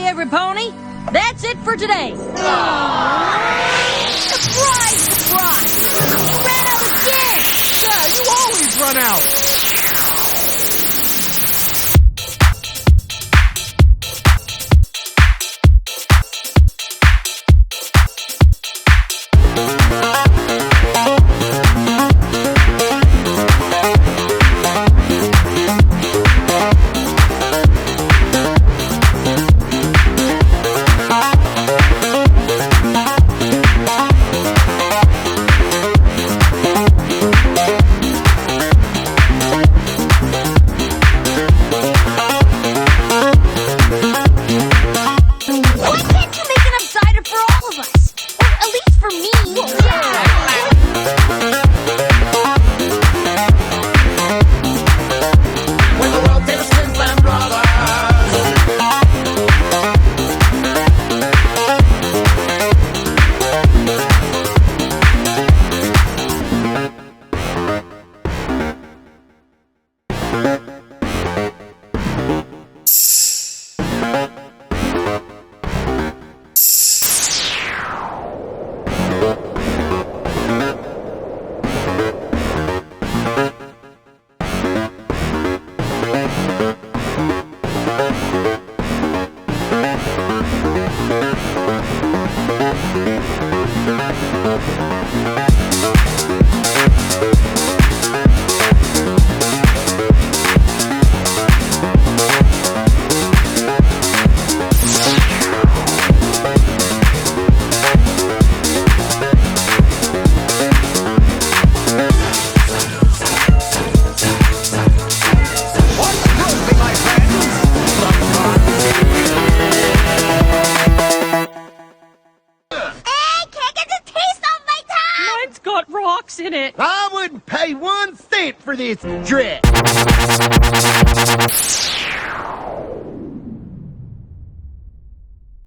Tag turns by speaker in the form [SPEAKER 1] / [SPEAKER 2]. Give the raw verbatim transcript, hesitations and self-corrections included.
[SPEAKER 1] every pony. That's it for today. Surprise, surprise! You ran out again!
[SPEAKER 2] Yeah, you always run out!
[SPEAKER 1] Rocks in it.
[SPEAKER 2] I wouldn't pay one cent for this dress.